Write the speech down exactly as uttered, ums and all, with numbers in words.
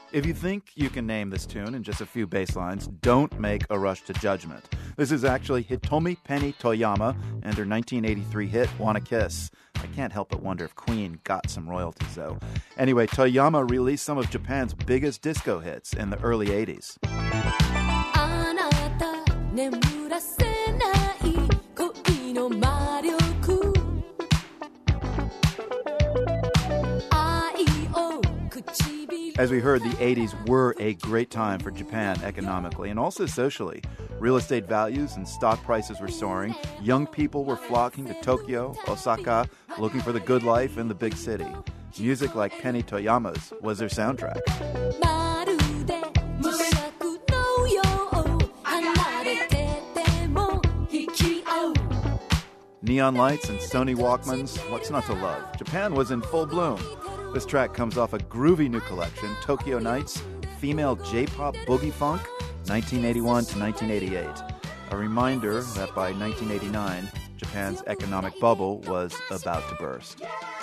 If you think you can name this tune in just a few bass lines, don't make a rush to judgment. This is actually Hitomi Penny Toyama and her nineteen eighty-three hit, Wanna Kiss. I can't help but wonder if Queen got some royalties, though. Anyway, Toyama released some of Japan's biggest disco hits in the early eighties. As we heard, the eighties were a great time for Japan economically and also socially. Real estate values and stock prices were soaring. Young people were flocking to Tokyo, Osaka, looking for the good life in the big city. Music like Penny Toyama's was their soundtrack. Neon lights and Sony Walkmans, what's not to love? Japan was in full bloom. This track comes off a groovy new collection, Tokyo Nights, Female J-Pop Boogie Funk, nineteen eighty-one to nineteen eighty-eight. A reminder that by nineteen eighty-nine, Japan's economic bubble was about to burst.